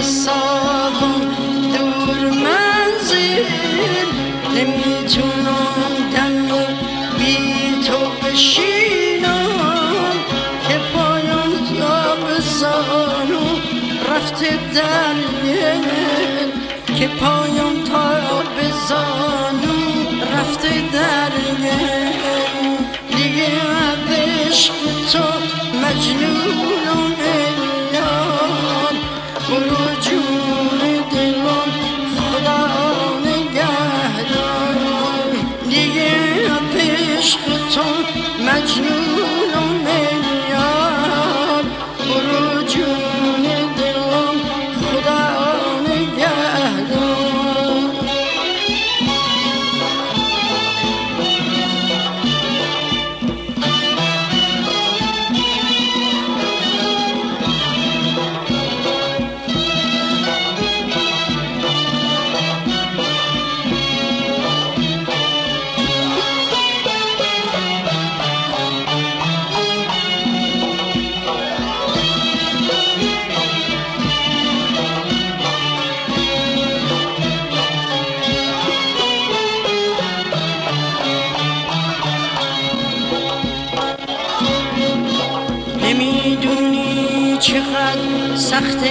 سازم دور منزل، نمیتونم دم بی تو بشینم که پایم تا به زانو رفته در گل، که پایم تا به زانو رفته در گل. دیگه از عشق تو مجنونم ای یار، برو جون دلم خدا نگهدار. دیگه از عشق تو مجنونم ای یار، برو جون دلم خدا نگهدار. نمیدونی چقدر سخت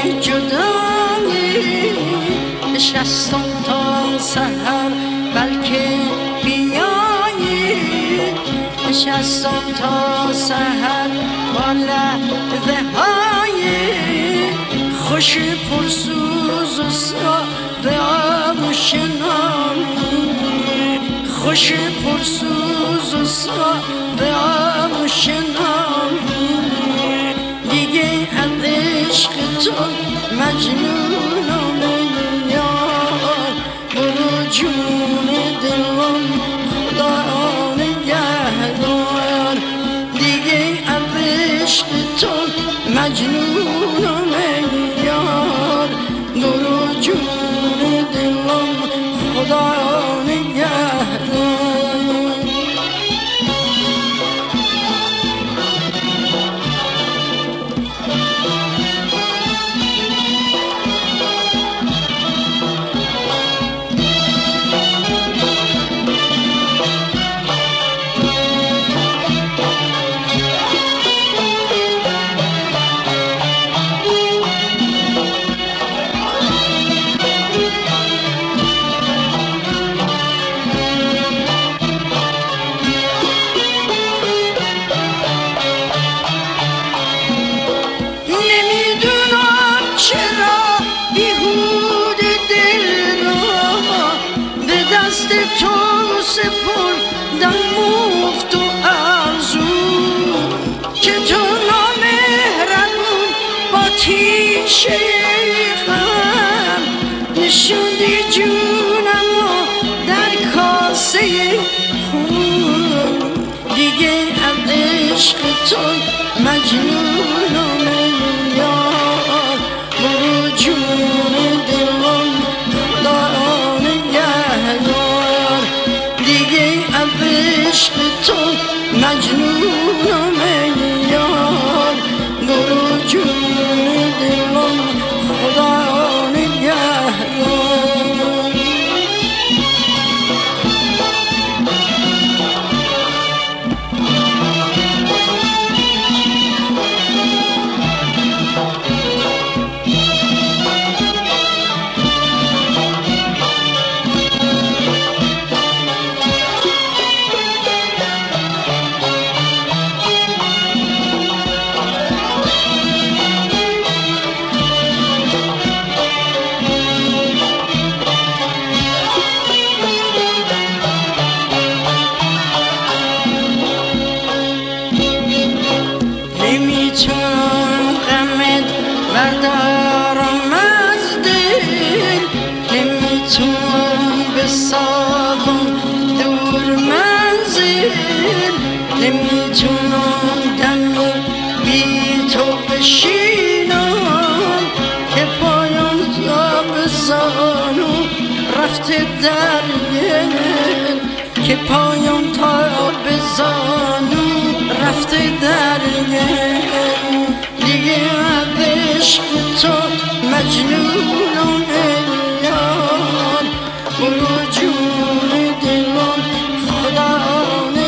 جدایی، نشستم تا سحر بلکه بیایی، نشستم تا سحر با لحظه های خوش پرسوز و ساده آغوش نامی، خوش پرسوز و ساده آغوش نامی. دیگه از عشق تو مجنونم ای یار، برو جون دلم خدا نگهدار. دیگه از عشق تو مجنونم ای یار، برو جون دلم خدا نگهدار. دست تو سپردم مفت و ارزون، که تو نامهربون با تیشه غم نشوندی جونم و در کاسه خون. دیگه از عشق تو مجنونم ای یار، برو جون دلم خدا نگهدار. دیگه از عشق تو مجنونم ای یار، برو جون دلم خدا نگهدار. نمیتونم غمت بردارم از دل، نمیتونم بسازم دور منزل، نمیتونم دم بی تو بشینم که پایم تا به زانو رفته در گل، که پایم تا به زانو رفته در گل. دیگه از عشق تو مجنونم یار برو جون دلم خدا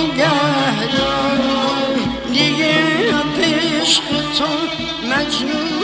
نگهدار دیگه عشق تو مجنون